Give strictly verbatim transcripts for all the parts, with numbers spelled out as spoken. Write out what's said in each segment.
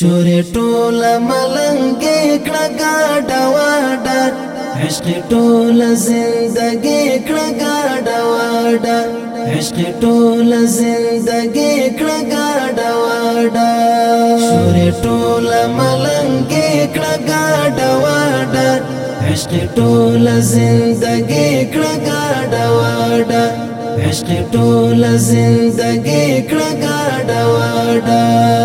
شوري ټول ملنګي کړه گاډا واډا عشق ټول زندگی کړه گاډا واډا عشق ټول زندگی کړه گاډا واډا شوري ټول ملنګي کړه گاډا واډا عشق ټول زندگی کړه گاډا واډا عشق ټول زندگی کړه گاډا واډا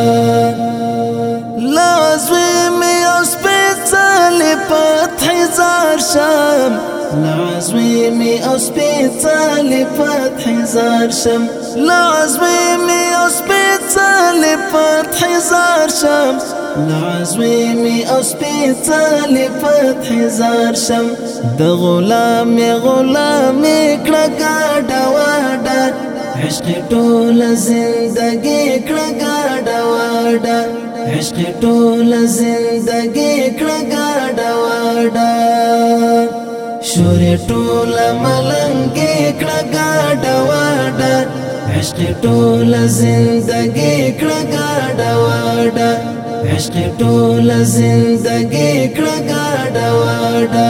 لازوی می اوس پیڅلې فتح زار شم لازوی می اوس پیڅلې فتح زار شم لازوی می اوس پیڅلې فتح زار شم لازوی می اوس پیڅلې فتح زار شم د غلام غلام کړه گاډا واډا عشق ټول زندگی کړه گاډا واډا عشق ټول زندگی کړه گاډا واډا شوري ټول ملنګي کړه گاډا واډا عشق ټول زندگی کړه گاډا واډا عشق ټول زندگی کړه گاډا واډا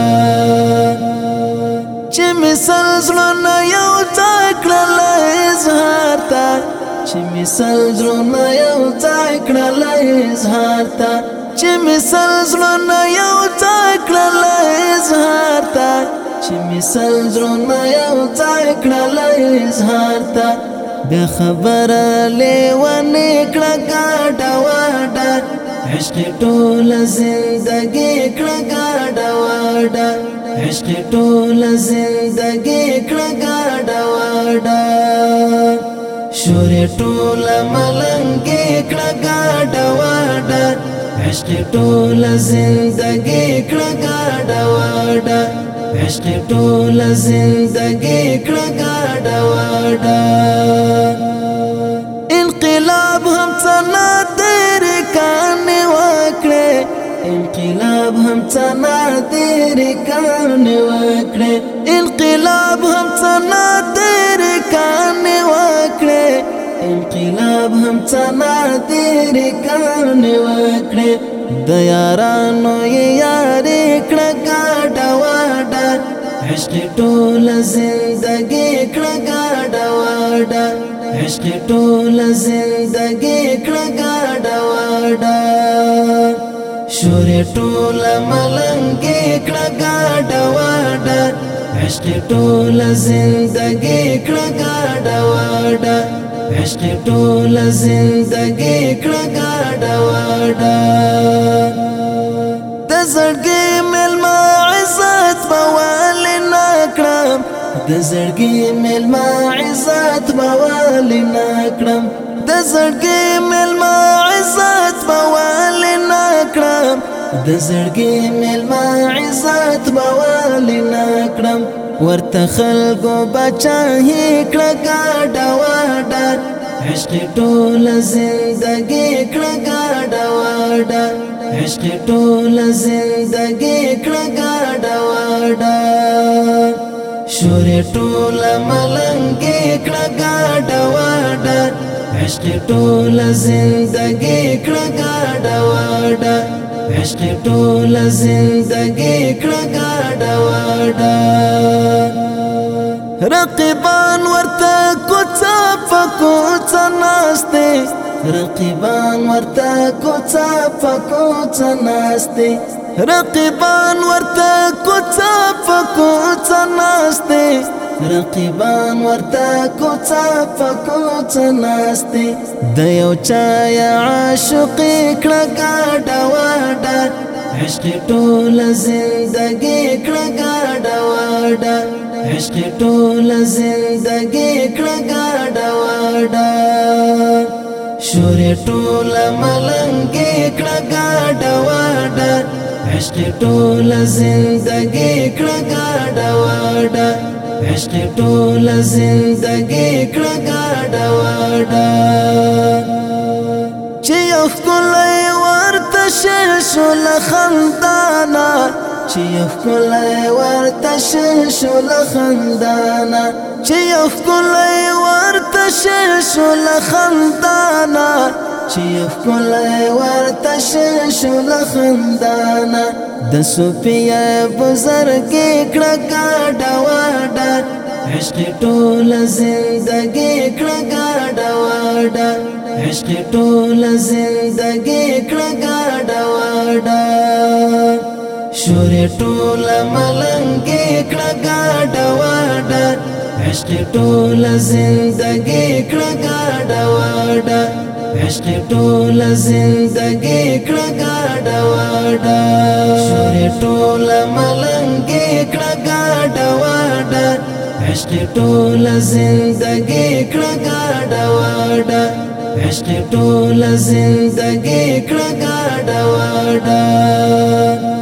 چې مثال زړه یو تکړه اظهار تا چې مثال زړه یو تکړه اظهار تا چې مثال زړه یو تکړه اظهار تا چې مثال زړه یو تکړه اظهار تا بیا خبره لیوانې کړه گاډا واډا عشق ټول زندگی کړه گاډا واډا عشق ټول زندگی کړه گاډا واډا شوري ټول ملنګي کړه گاډا واډا عشق ټول زندگی کړه گاډا واډا عشق ټول زندگی کړه گاډا واډا انقلاب هم څنا تیر کانه وکړه انقلاب هم څنا تیر کانه وکړه انقلاب هم څنا تیر کانه وکړه انقلاب هم څنا تیر کانه وکړه د یارانو یاري کړه گاډا واډا عشق ټول زندگی کړه گاډا واډا عشق ټول زندگی کړه گاډا واډا شوري ټول ملنګي کړه گاډا واډا عشق ټول زندگی کړه گاډا واډا عشق ټول زندگی کړه گاډا واډا د زړګي ملما عزت بوال نکړم د زړګي ملما عزت بوال نکړم د زړګي ملما عزت بوال نکړم د زړګي ملما عزت بوال نکړم ورته خلکو بچاهي کړه گاډا واډا عشق ټول زندگی کړه گاډا واډا عشق ټول زندگی کړه گاډا واډا شوري ټول ملنګي کړه گاډا واډا عشق ټول زندگی کړه گاډا واډا عشق ټول زندگی کړه گاډا واډا رقیبان ورته کوڅه په کوڅه ناشته رقیبان ورته کوڅه په کوڅه ناشته رقیبان ورته کوڅه په کوڅه ناشته رقیبان ورته کوڅه په کوڅه ناشته د یو چا عاشق کړه گاډا واډا عشق ټول زندگی کړه گاډا واډا عشق ټول زندگی کړه گاډا واډا شوري ټول ملنګي کړه گاډا واډا عشق ټول زندگی کړه گاډا واډا عشق ټول زندگی کړه گاډا واډا چې یو کله ورته شو لخندانا چې یو کله ورته شو لخندانا چې یو کله ورته شو لخندانا چې کله ورته تششو لخندانا د صوفیا بزرگی کړه ګاډه واډه عشق ټول زندگی کړه ګاډه واډه عشق ټول زندگی کړه ګاډه واډه شور ټول ملنګي کړه ګاډه واډه عشق ټول زندگی کړه ګاډه واډه عشق ټول زندگی کړه ګاډه واډه شور ټول ملنګي کړه ګاډه واډه عشق ټول زندگی کړه ګاډه واډه عشق ټول زندگی کړه ګاډه واډه